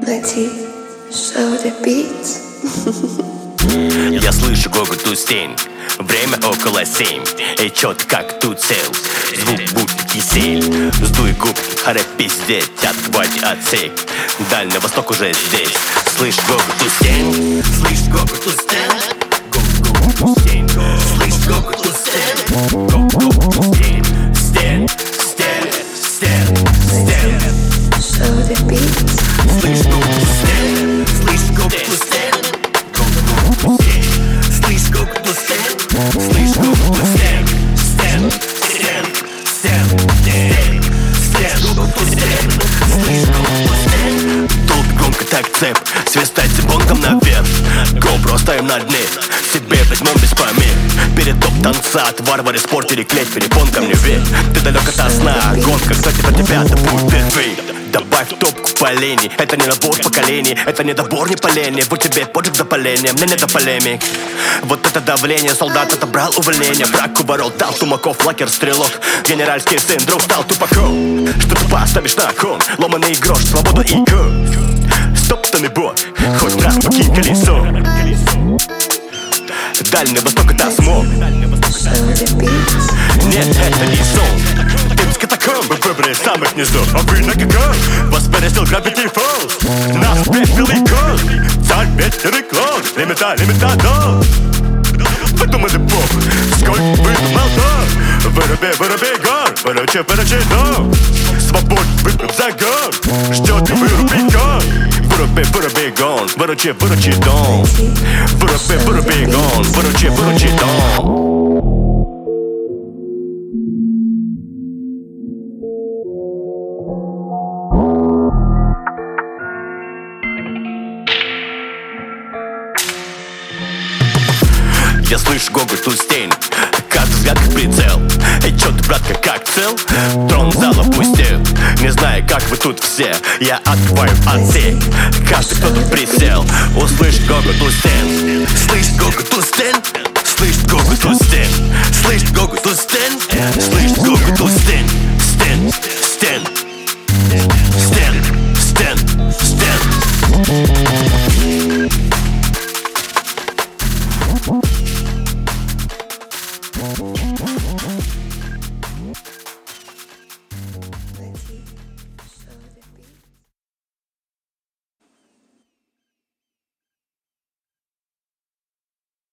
Letty, show the beats. Я слышу гогот у стен, время около 7. И чёт как тут цел, звук будто кисель. Сдуй губки, харе пиздеть, отхвати отсек. Дальний Восток уже здесь. Слышь гогот у стен, слышь гогот у стен, гогот у стен, слышь гогот у стен, гогот у стен, стен, стен, стен, стен. Show the beats. Слышь гогот у стен, слышь гогот у стен. Слышь, как тут стен, слышь, как тут стен, стен, стен, стен, стен, стен, как тут стен, слышь, как тут стен. Тут громко так цеп, свистать цепонком наверх. GoPro ставим на дне, себе возьмем без помех. Перед топ танца от варвары испортили клеть, перепонкам не верь. Ты далек от сна, гонка, кстати, про тебя это будет первый. Добавь топку полений, это не набор поколений, это не добор, не поление. Вот тебе поджиг запаление, мне не до полемик. Вот это давление, солдат отобрал увольнение. Брак уворот, дал тумаков, лакер, стрелок. Генеральский сын, друг стал тупаком. Что ты поставишь на кон, ломаный грош, свободу и кровь. Стоп, там и бот, хоть раз покинь колесо. Дальний Восток это смог. Нет, это не сон. Ты с катакомбы выбрали самых низов, а вы на ГГ вас перестил Gravity Falls. Нас пепелый кон, царь ветер и клон. Лимита, да. Вы думали бог, сколько выдумал то. Выруби гор, выручи, дом. Свобод выпив загон, ждет и выруби гон. Выруби гон, выручи, дом. Выруби гон, выручи, дом. Я слышу гогот у стен, каждый взгляд как прицел. Эй, чё ты, братка, как цел? Трон зал опустел, не знаю, как вы тут все. Я открываю отсек, каждый, кто тут присел. Услышь гогот у стен, слышь гогот у стен, слышь гогот у стен, слышь гогот у стен, слышь гогот у стен, стен, стен, стен, стен, стен.